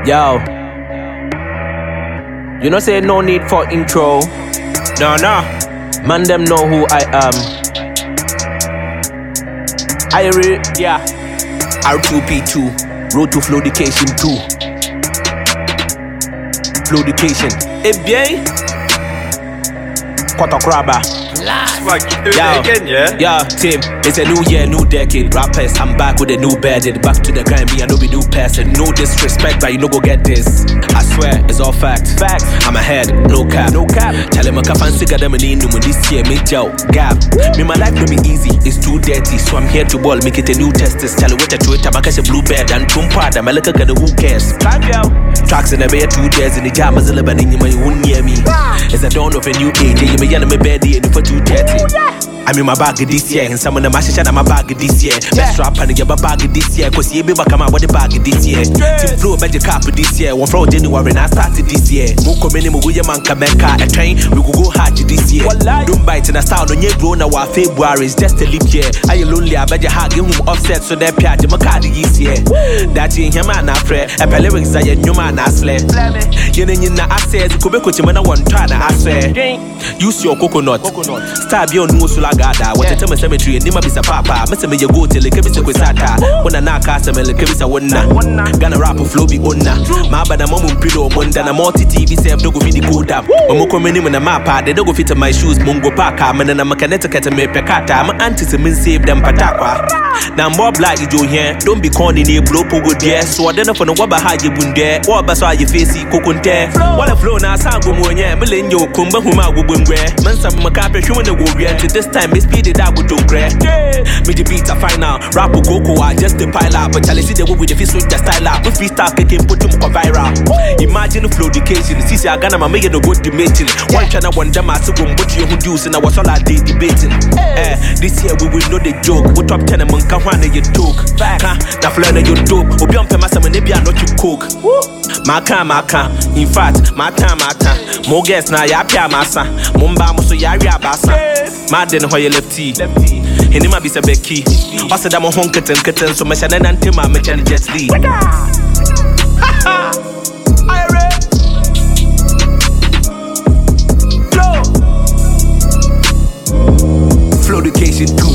Yo, you know say no need for intro. No. Man them know who I am. Yeah. R2P2, Road to Flowdication 2. Flowdication. Eh bien, Kotokraba. Like you do it again, yeah? Yeah, Tim, it's a new year, new decade. Rappers, I'm back with a new bandit. Back to the grind, me, I know be new person. No disrespect, but you no go get this. I swear, it's all facts. I'm ahead, no cap. Tell him I can't fancy them in this year, make jail, gap. Me, my life will be easy, it's too dirty. So I'm here to ball, make it a new testis. Tell it what I tweet, I'm a blue bed and tumpa. I'm a look at the who cares. Tracks in the bed, 2 days in the jam, as a little bit in my own near me. It's a dawn of a new age, you may yell me bed and for 2:30. I'm in my bag this year, and some of the mashes in my bag this year. Best rap and your bag this year, cause you be back on the bag this year. Team Flow magic cap this year, one from January and I started this year. Moko many Muguyaman Kameka, a train, we could go hard this year. Don't bite in a style on your grown our February is just a leap year. Are you lonely? I bet you hard give him offset so that Piat Macadi this year. That in him and afraid, a lyrics are your new man as slave. Yen I says, Kubeko Chimana one time, I swear. Use your coconut, stab your nose. What a time cemetery and Nima Bisa Papa, Mr. May go till the Kebisa Quisata. When I knock Casa Mel Kebisa Wona, Gonna rap of Floby Ona, Mabana Momun Pilo, Mondana Multi TV self don't go fit the code up. Omoko many when a mapa, they don't go fit in my shoes, Mungo Paka, and then I'm a Connecticut and Pekata. I'm anti-semin save them Patakwa. Now more black you do here, don't be calling a blow pogo dear. So I don't know for no waba how you bun there, or basa you face it coconte. What a flow now, Sango Moya, Melenio, Kumba Huma Wubungre, Mansa Macape, human the warrior to this time, Miss P. That would do great. Me the beats are final. Rap Coco, I just the pile up. But Charlie see the way with the face with the style up. With freestyle kicking, put them viral. Imagine Flowdication. See, I got my mayor no good debating. One channel, one jam, I saw one but you who use, and I was all I did debating. This year we will know the joke. What top 10 among Kawana you took. The flow you dope. Obion Pemasa, maybe I not you cook. Maka. In fact, my time. More guests now, Yapia Massa. Mumba Muso Yaria Bassa. Mad in how you left tea. He never be a Becky. Also, I'm a honket and kitten, so much and Tima, Mechan Jet Lee. Flowdication 2.